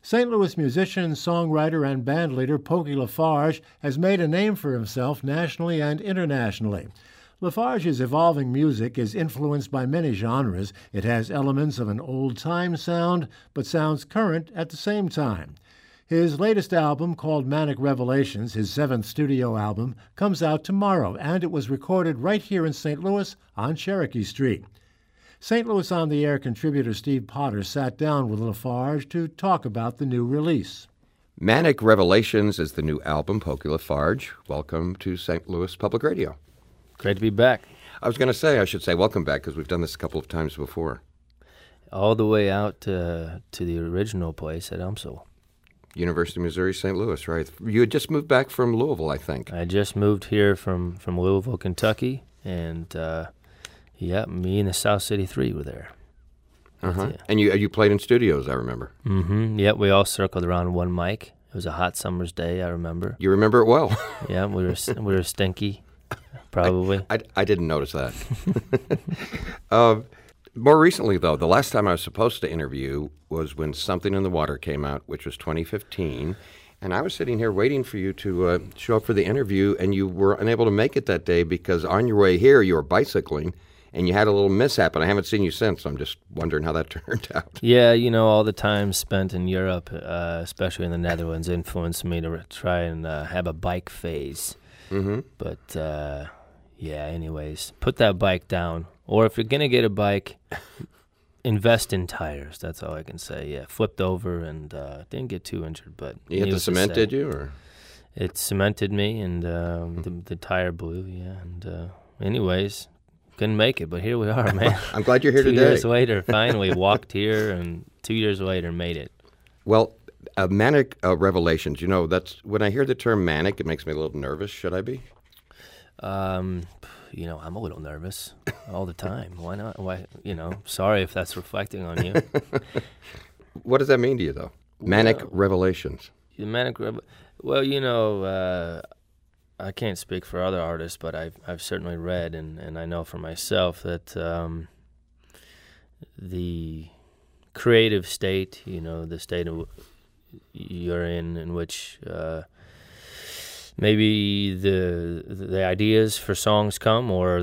St. Louis musician, songwriter, and bandleader Pokey LaFarge has made a name for himself nationally and internationally. LaFarge's evolving music is influenced by many genres. It has elements of an old-time sound, but sounds current at the same time. His latest album, called Manic Revelations, his 7th studio album, comes out tomorrow, and it was recorded right here in St. Louis on Cherokee Street. St. Louis On the Air contributor Steve Potter sat down with LaFarge to talk about the new release. Manic Revelations is the new album, Pokey LaFarge. Welcome to St. Louis Public Radio. Great to be back. I was going to say, I should say welcome back, because we've done this a couple of times before. All the way out to the original place at Elmsville. University of Missouri, St. Louis, right? You had just moved back from Louisville, I think. I just moved here from Louisville, Kentucky, and me and the South City Three were there. Uh-huh. Yeah. And you played in studios, I remember. Mm-hmm. Yep, we all circled around one mic. It was a hot summer's day, I remember. You remember it well. Yeah, we were stinky, probably. I didn't notice that. More recently, though, the last time I was supposed to interview was when Something in the Water came out, which was 2015. And I was sitting here waiting for you to show up for the interview, and you were unable to make it that day because on your way here you were bicycling, and you had a little mishap, and I haven't seen you since. I'm just wondering how that turned out. Yeah, all the time spent in Europe, especially in the Netherlands, influenced me to try and have a bike phase. Mm-hmm. But, anyways, put that bike down. Or if you're going to get a bike, invest in tires. That's all I can say. Yeah, flipped over and didn't get too injured. But you hit the cement, did you? Or? It cemented me, and the tire blew, yeah. And anyways, couldn't make it, but here we are, man. I'm glad you're here 2 today. 2 years later, finally walked here, and 2 years later made it. Well, Manic Revelations, that's when I hear the term manic, it makes me a little nervous. Should I be? I'm a little nervous all the time. Why not? Why? Sorry if that's reflecting on you. What does that mean to you, though? Manic Revelations. Well, I can't speak for other artists, but I've certainly read and I know for myself that the creative state, the state of you're in which maybe the ideas for songs come, or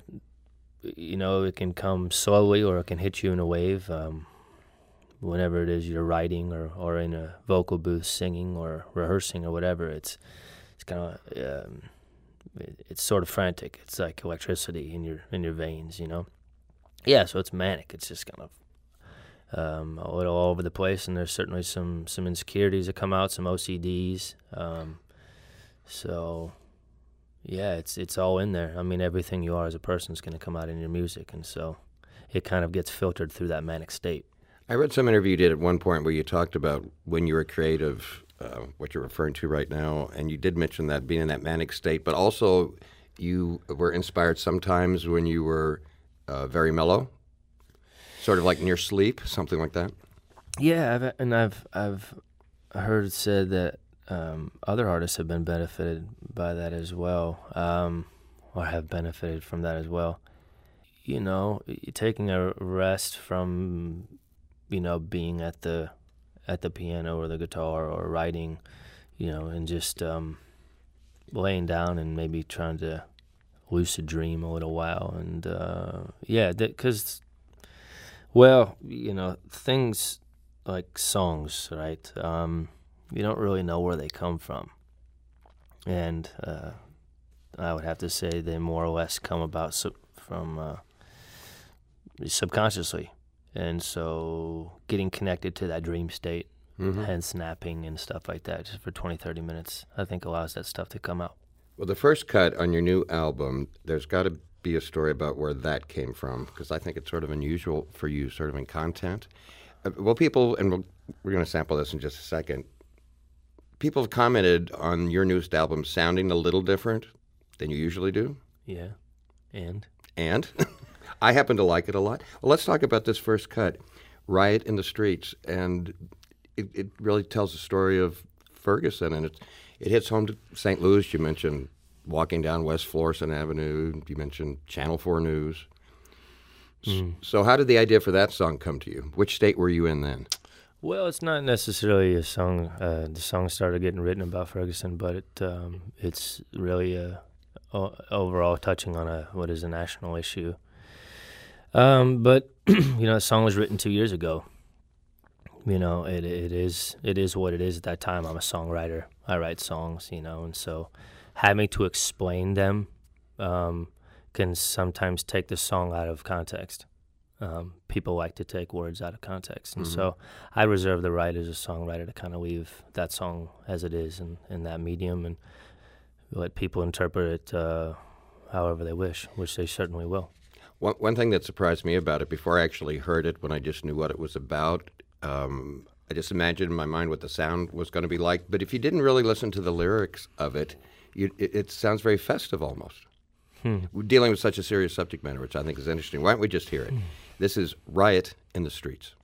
it can come slowly, or it can hit you in a wave. Whenever it is you're writing or in a vocal booth singing or rehearsing or whatever, it's kind of it's sort of frantic. It's like electricity in your veins, Yeah, so it's manic. It's just kind of a little all over the place, and there's certainly some insecurities that come out, some OCDs. So, yeah, it's all in there. I mean, everything you are as a person is going to come out in your music, and so it kind of gets filtered through that manic state. I read some interview you did at one point where you talked about when you were creative, what you're referring to right now, and you did mention that being in that manic state, but also you were inspired sometimes when you were very mellow, sort of like in your sleep, something like that. Yeah, I've heard it said that other artists have been benefited by that as well, or have benefited from that as well. Taking a rest from, being at the piano or the guitar or writing, and just laying down and maybe trying to lucid dream a little while. And, because, things like songs, right? You don't really know where they come from. And I would have to say they more or less come about from subconsciously. And so getting connected to that dream state, hence napping and stuff like that, just for 20, 30 minutes, I think allows that stuff to come out. Well, the first cut on your new album, there's got to be a story about where that came from, because I think it's sort of unusual for you, sort of in content. People, and we're going to sample this in just a second, people have commented on your newest album sounding a little different than you usually do. Yeah, and? I happen to like it a lot. Well, let's talk about this first cut, Riot in the Streets, and it really tells the story of Ferguson, and it hits home to St. Louis. You mentioned walking down West Florissant Avenue. You mentioned Channel 4 News. So how did the idea for that song come to you? Which state were you in then? Well, it's not necessarily a song. The song started getting written about Ferguson, but it's really overall touching on what is a national issue. But the song was written 2 years ago. It is what it is at that time. I'm a songwriter. I write songs, and so having to explain them can sometimes take the song out of context. People like to take words out of context, and so I reserve the right as a songwriter to kind of leave that song as it is in that medium and let people interpret it however they wish, which they certainly will. One thing that surprised me about it, before I actually heard it, when I just knew what it was about, I just imagined in my mind what the sound was going to be like. But if you didn't really listen to the lyrics of it, it sounds very festive almost. We're dealing with such a serious subject matter, which I think is interesting. Why don't we just hear it? This is Riot in the Streets.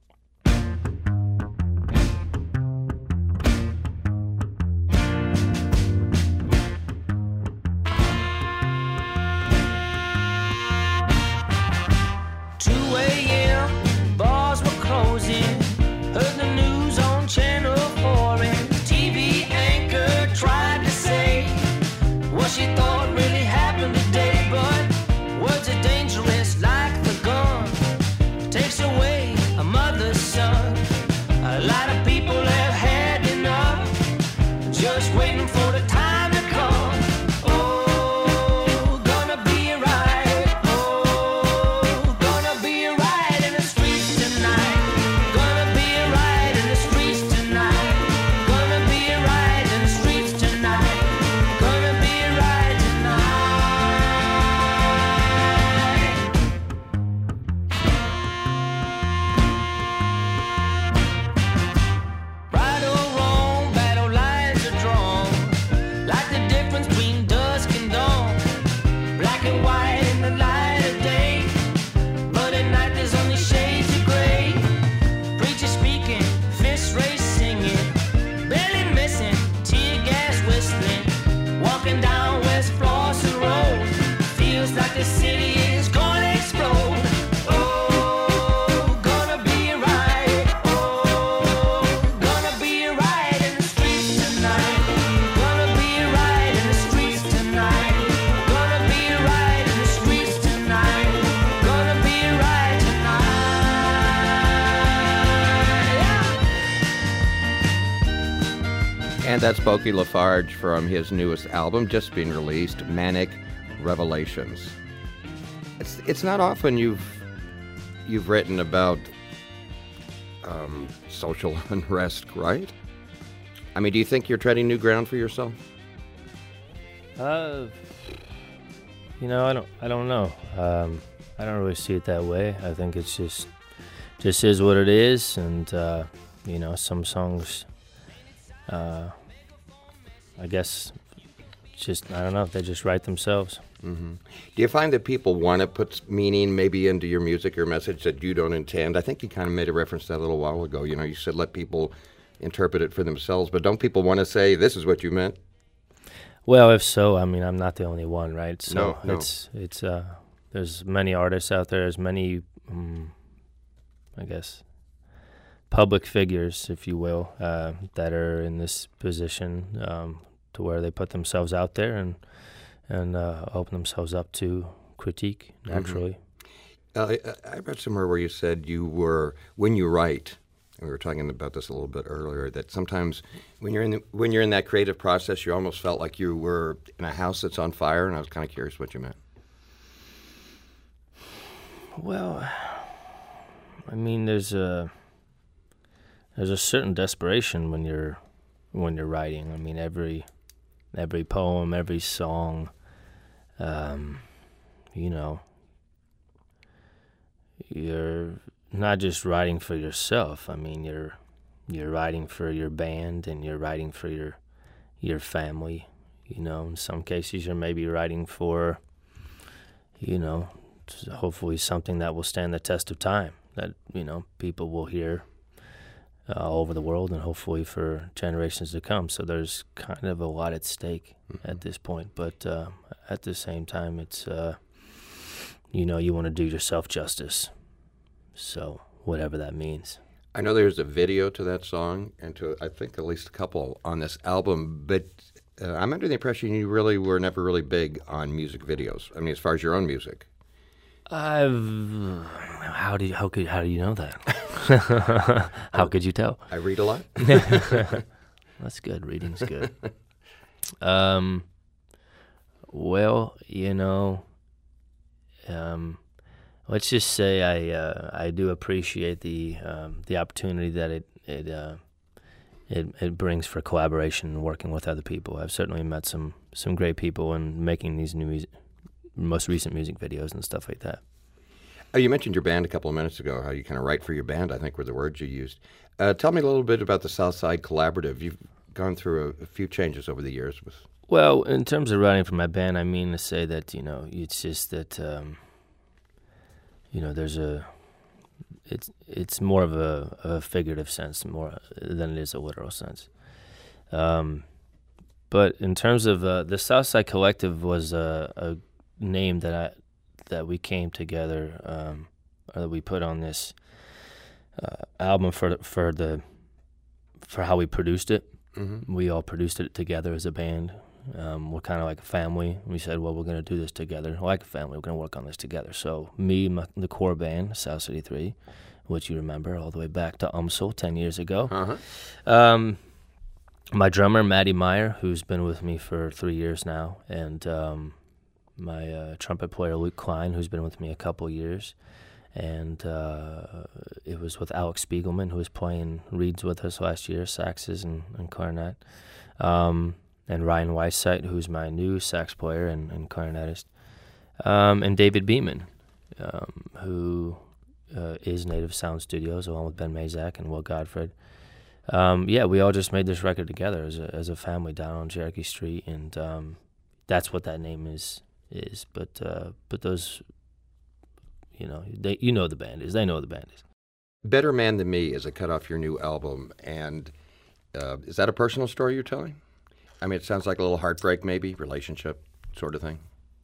2 a.m., bars were closing. Heard the news on Channel 4, and the TV anchor tried to say what she thought really happened today. But words are dangerous like the gun. Takes away a mother's son. A lot of people have had enough, just waiting for the time to come. Oh, gonna be a riot. Oh, gonna be a riot in the streets tonight. Gonna be a riot in the streets tonight. Gonna be a riot in the streets tonight. Gonna be a riot tonight. Right or wrong, battle lines are drawn, like the difference between dusk and dawn. Black and white in the light of day, but at night there's only shades of gray. Preacher speaking, fist race singing, barely missing, tear gas whistling. Walking down West Flosser Road, feels like the city is gonna explode. Oh, gonna be a riot. Oh, gonna be a riot in the streets tonight. Gonna be a riot in the streets tonight. Gonna be a riot in the streets tonight. Gonna be a riot tonight. And that's Bokey Lafarge from his newest album, just being released, Manic Revelations. It's not often you've written about social unrest, right? I mean, do you think you're treading new ground for yourself? I don't know. I don't really see it that way. I think it's just is what it is, and some songs, I guess, just I don't know. They just write themselves. Do you find that people want to put meaning maybe into your music or message that you don't intend? I think you kind of made a reference to that a little while ago. You said let people interpret it for themselves, but don't people want to say this is what you meant? Well, if so, I mean, I'm not the only one, right? So No. it's there's many artists out there, there's many, I guess, public figures, if you will, that are in this position to where they put themselves out there and open themselves up to critique naturally. I read somewhere where you said when you write, and we were talking about this a little bit earlier, that sometimes when you're in that creative process, you almost felt like you were in a house that's on fire, and I was kind of curious what you meant. Well, I mean, there's a certain desperation when you're writing. I mean, every poem, every song, you're not just writing for yourself. I mean, you're writing for your band, and you're writing for your family. In some cases, you're maybe writing for, hopefully something that will stand the test of time, that people will hear all over the world, and hopefully for generations to come. So there's kind of a lot at stake at this point, but at the same time, it's you want to do yourself justice, so whatever that means. I know there's a video to that song, and to I think at least a couple on this album. But I'm under the impression you really were never really big on music videos. I mean, as far as your own music. How do you know that? How could you tell? I read a lot. That's good. Reading's good. Well, let's just say I do appreciate the opportunity that it brings for collaboration and working with other people. I've certainly met some great people in making these most recent music videos and stuff like that. Oh, you mentioned your band a couple of minutes ago, how you kind of write for your band, I think were the words you used. Tell me a little bit about the Southside Collaborative. You've gone through a few changes over the years. Well, in terms of writing for my band, I mean to say that, it's just that, there's it's more of a figurative sense more than it is a literal sense. But in terms of the Southside Collective was a name that we came together, or that we put on this album for how we produced it. Mm-hmm. We all produced it together as a band. We're kind of like a family. We said, well, we're going to do this together. Like a family, we're going to work on this together. So me, the core band, South City 3, which you remember all the way back to UMSL 10 years ago. Uh-huh. My drummer, Matty Meyer, who's been with me for 3 years now, and my trumpet player, Luke Klein, who's been with me a couple years. And it was with Alex Spiegelman, who was playing reeds with us last year, saxes and clarinet. And Ryan Weissite, who's my new sax player and clarinetist. And David Beeman, who is Native Sound Studios, along with Ben Mazak and Will Godfred. We all just made this record together as a family down on Cherokee Street, and that's what that name is. But those, the band is. They know what the band is. Better Man Than Me is a cut off your new album, and is that a personal story you're telling? I mean, it sounds like a little heartbreak, maybe, relationship sort of thing.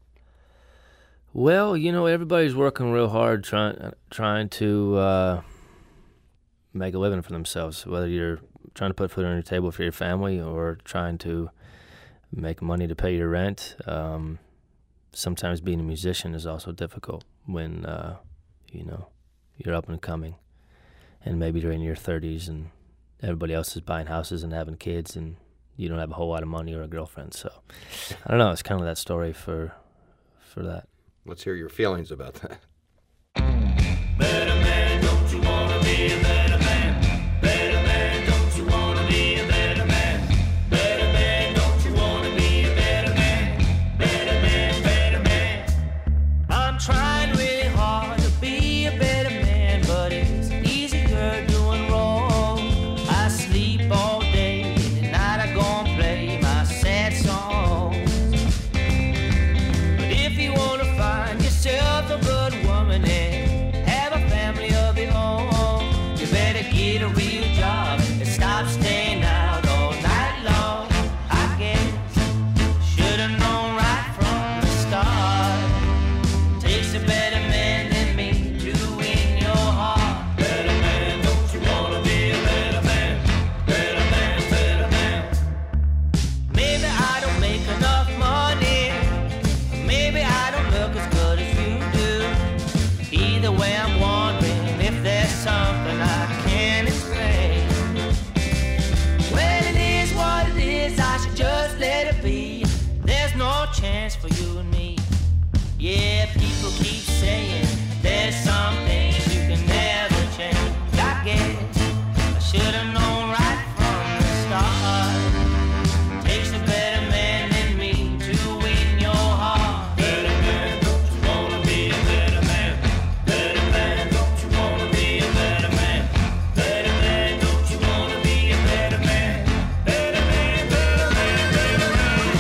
Well, everybody's working real hard trying to make a living for themselves, whether you're trying to put food on your table for your family or trying to make money to pay your rent. Sometimes being a musician is also difficult when, you're up and coming, and maybe you're in your 30s and everybody else is buying houses and having kids and you don't have a whole lot of money or a girlfriend. So I don't know. It's kind of that story for that. Let's hear your feelings about that. Better man, don't you want to be a better man? Better man, don't you want to be a better man? Better man, don't you want to be a better man? Better man, better man. I'm trying really hard to be a better man, but it's easier doing wrong. I sleep all day, and at night I go and play my sad songs. But if you want to find yourself a good woman and have a family of your own, you better get a real job and stop staying out all night long. I guess should've known right from the start. Takes a better man than me to win your heart. Better man, don't you wanna be a better man? Better man, better man. Maybe I don't make enough money. Maybe I don't look as good as you do. Either way, I'm wondering if there's something I can't explain. Well, it is what it is, I should just let it be. There's no chance for you and me. Yeah, people keep saying there's some things you can never change. I guess I should have known right from the start. Takes a better man than me to win your heart. Better man, don't you wanna be a better man? Better man, don't you wanna be a better man? Better man, don't you wanna be a better man? Better man, better man, better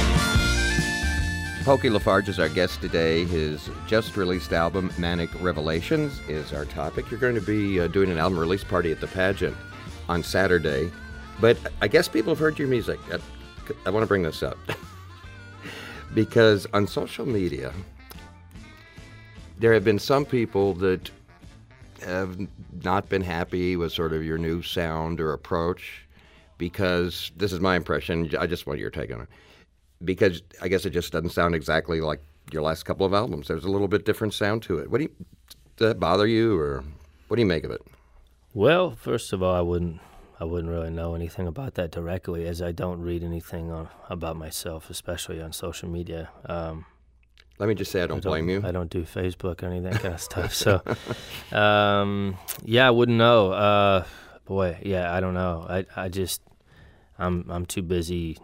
man. Pokey LaFarge is our guest today. His just-released album, Manic Revelations, is our topic. You're going to be doing an album release party at the Pageant on Saturday. But I guess people have heard your music. I want to bring this up. Because on social media, there have been some people that have not been happy with sort of your new sound or approach? Because this is my impression. I just want your take on it. Because I guess it just doesn't sound exactly like your last couple of albums. There's a little bit different sound to it. Does that bother you, or what do you make of it? Well, first of all, I wouldn't really know anything about that directly, as I don't read anything about myself, especially on social media. Let me just say I don't blame you. I don't do Facebook or any of that kind of stuff. So, yeah, I wouldn't know. I don't know. I'm too busy,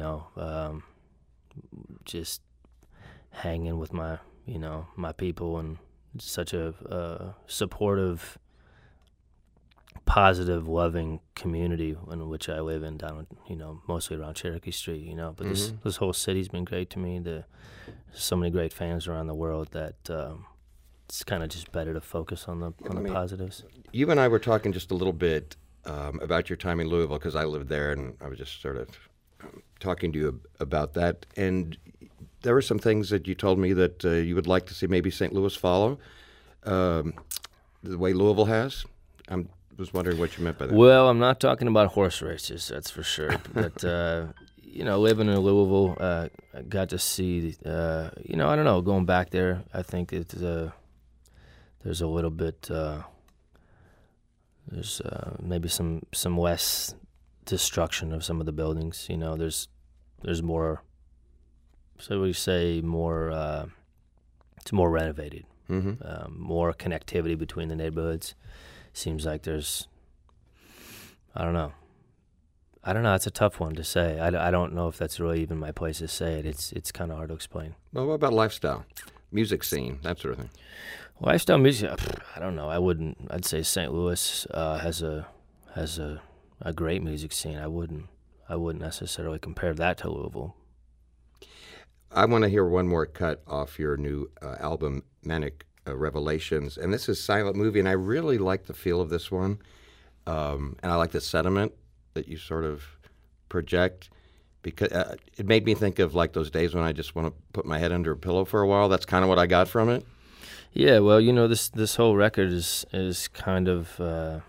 just hanging with my people, and such a supportive, positive, loving community in which I live in down, mostly around Cherokee Street, But this whole city's been great to me. There's so many great fans around the world that it's kind of just better to focus on the positives. You and I were talking just a little bit about your time in Louisville, because I lived there, and I was just sort of talking to you about that. And there were some things that you told me that you would like to see maybe St. Louis follow, the way Louisville has. I was wondering what you meant by that. Well, I'm not talking about horse races, that's for sure. But, living in Louisville, I got to see, I don't know, going back there, I think there's a little bit, there's maybe some less destruction of some of the buildings. There's more, so we say more, it's more renovated, more connectivity between the neighborhoods. Seems like there's, I don't know. It's a tough one to say. I don't know if that's really even my place to say it. It's kind of hard to explain. Well, what about lifestyle, music scene, that sort of thing? Lifestyle music, I don't know. I'd say St. Louis has a great music scene. I wouldn't necessarily compare that to Louisville. I want to hear one more cut off your new album, Manic Revelations, and this is Silent Movie, and I really like the feel of this one, and I like the sentiment that you sort of project, because it made me think of like those days when I just want to put my head under a pillow for a while. That's kind of what I got from it. Yeah, well, this whole record is kind of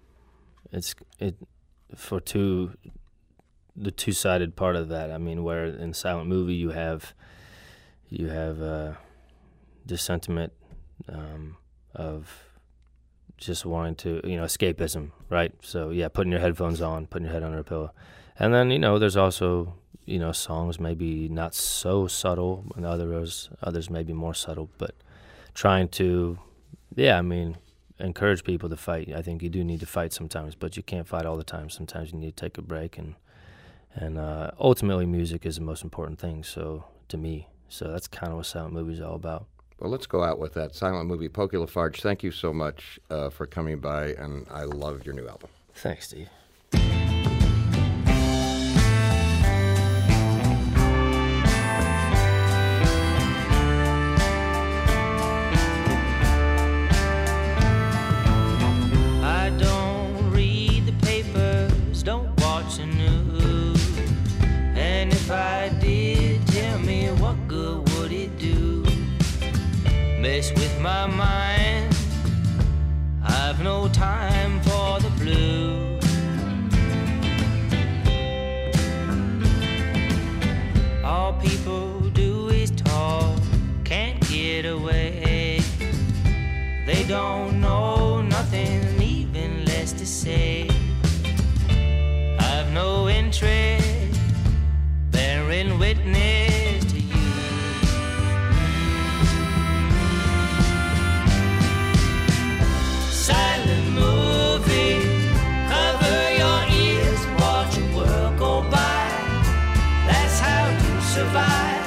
for the two-sided part of that. I mean, where in Silent Movie you have this sentiment of just wanting to, escapism, right? So yeah, putting your headphones on, putting your head under a pillow. And then, there's also, songs maybe not so subtle, and others maybe more subtle, but trying to, encourage people to fight. I think you do need to fight sometimes, but you can't fight all the time. Sometimes you need to take a break, and ultimately music is the most important thing, so to me. So that's kind of what Silent Movie is all about. Well, let's go out with that. Silent Movie. Pokey LaFarge, thank you so much for coming by, and I love your new album. Thanks, Steve. I don't read the papers, don't watch the news, and if I did, tell me what good would it do? Mess with my mind, I've no time for the blues. All people do is talk, can't get away. They don't know nothing, even less to say. I've no interest bearing witness to you. Silent movie, cover your ears, watch the world go by. That's how you survive.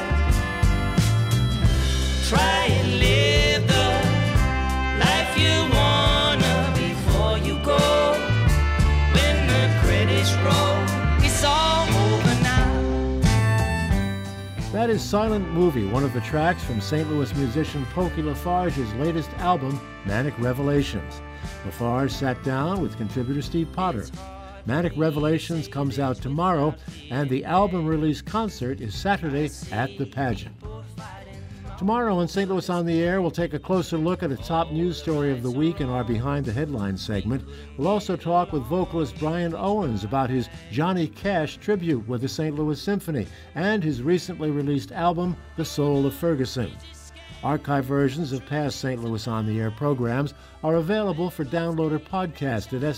Try and live the life you wanna before you go. When the credits roll, it's all over now. That is Silent Movie, one of the tracks from St. Louis musician Pokey LaFarge's latest album, Manic Revelations. LaFarge sat down with contributor Steve Potter. Manic Revelations comes out tomorrow, and the album release concert is Saturday at the Pageant. Tomorrow on St. Louis on the Air, we'll take a closer look at a top news story of the week in our Behind the Headlines segment. We'll also talk with vocalist Brian Owens about his Johnny Cash tribute with the St. Louis Symphony and his recently released album, The Soul of Ferguson. Archive versions of past St. Louis on the Air programs are available for download or podcast at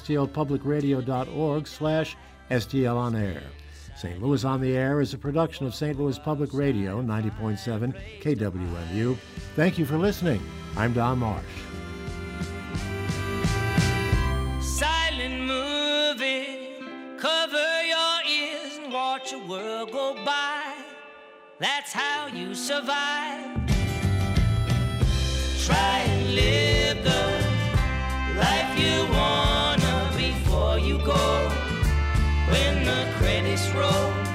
stlpublicradio.org/STLonair. St. Louis on the Air is a production of St. Louis Public Radio, 90.7 KWMU. Thank you for listening. I'm Don Marsh. Silent movie, cover your ears and watch the world go by. That's how you survive. Try and live the life you wanna before you go. When the credits roll,